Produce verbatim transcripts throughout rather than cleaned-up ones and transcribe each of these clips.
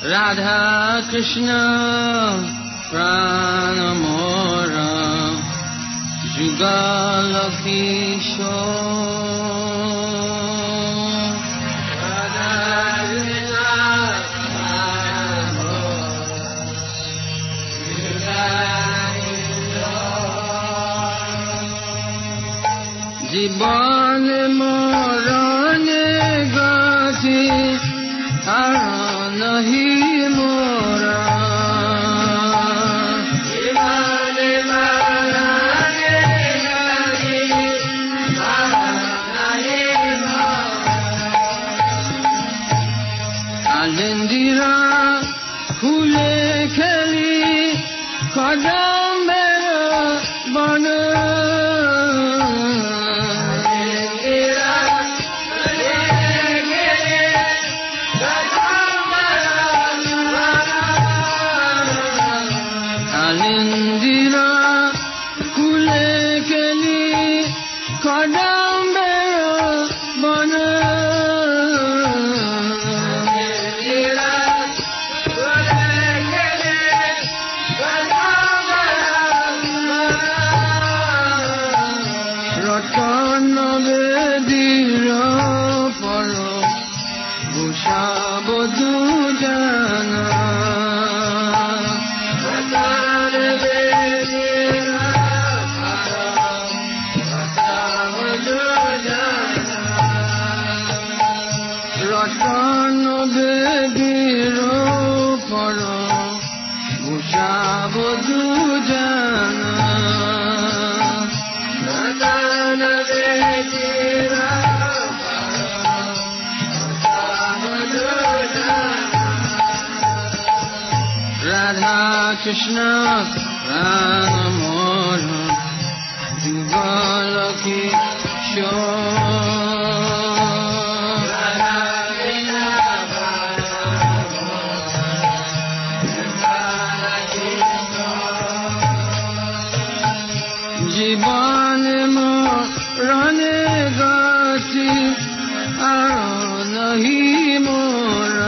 Radha Krishna Pranamora Jugala Kishore Radha Krishna Pranamora Jiban Morane Gati Aranahi Mora Jiban Morane Gati Aranahi Mora Alindira Khule Khali Qadam Mera Bana Krishna Pranamora Jugala Kishore Radha Krishna Pranamora Jiban Morane Gati Aranahi Mora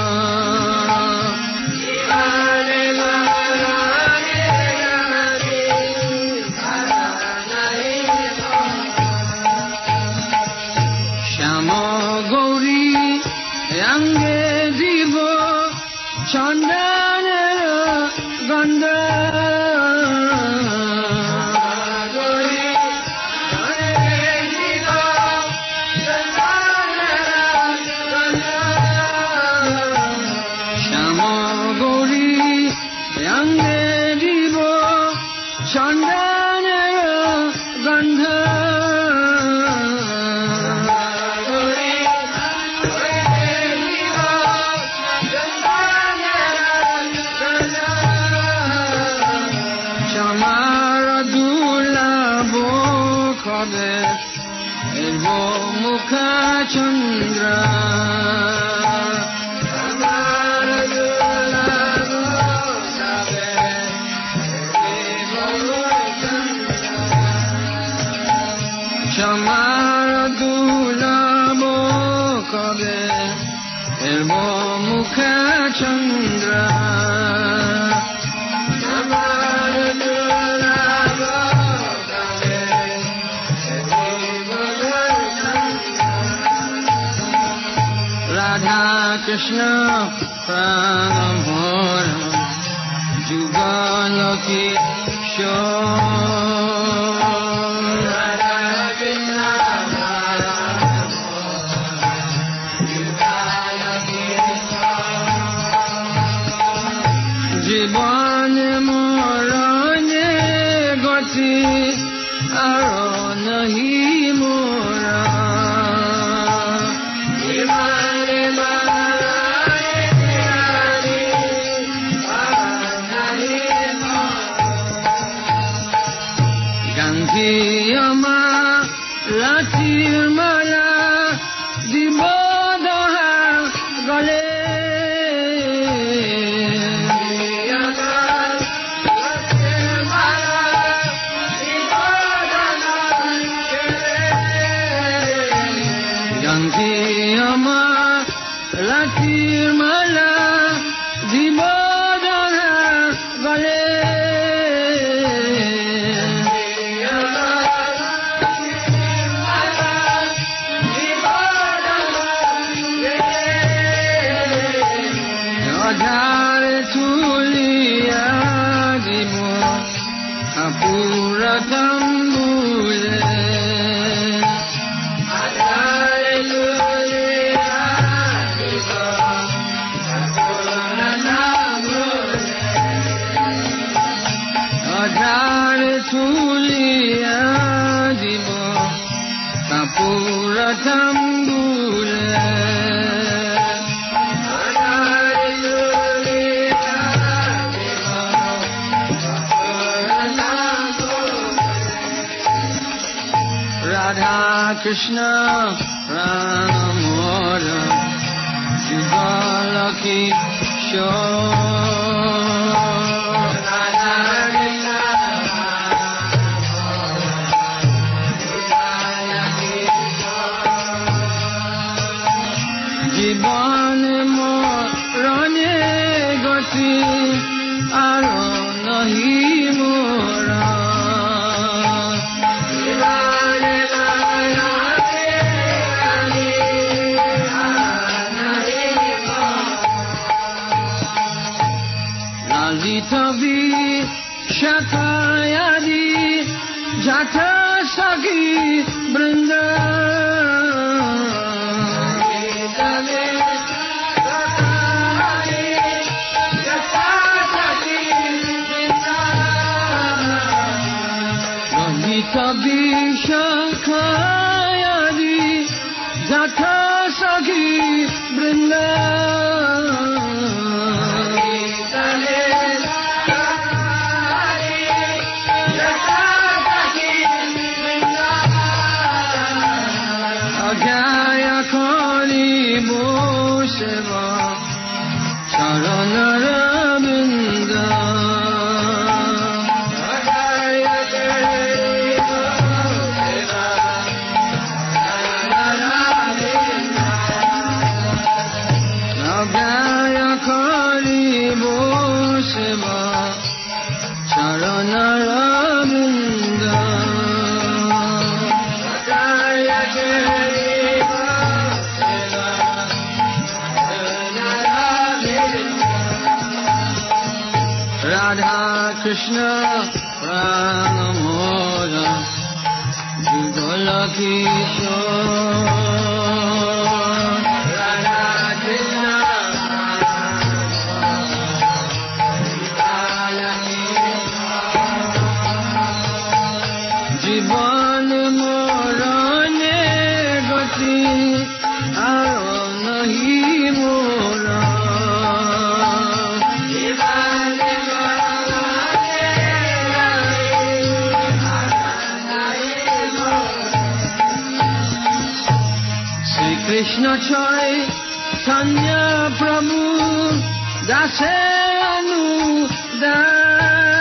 Chandra Chamara Dulabo Kabe Elbo Mukha Chandra Chamara Dulabo Kabe Radha Krishna Pranamora Jugala Kishore Radha Krishna Pranamora Jugala Kishore Jiban Morane Gati Aranahi Mora Yama Latir Mala Dibodaha Gale Yama Latir Mala Dibodaha Gale Yama Latir Mala জীবদানা গলে অধার তুলিয়া দিব পুরা তাম্বুলে অধার তুলিয়া দিব পুরা তাম্বুলে Radha Krishna Ramora Jugala Kishore Radha Krishna Jugala Kishore Jiban morane goti aro nahi mora Tavi Shatayadi Jata Sagi Brinda Tavi Shatayadi Jata Sagi Brinda Jaya Kali Boseva Charana Ravinda Jaya Kali Boseva Charana Ravinda Jaya Kali Boseva Charana Ravinda Jaya Kali Radha Krishna Pranamora Jugala Kishore Radha Krishna Jugala Kishore Jiban morane gati aro nahi mora Krishna Chai Tanya Prabhu Dase Anu Da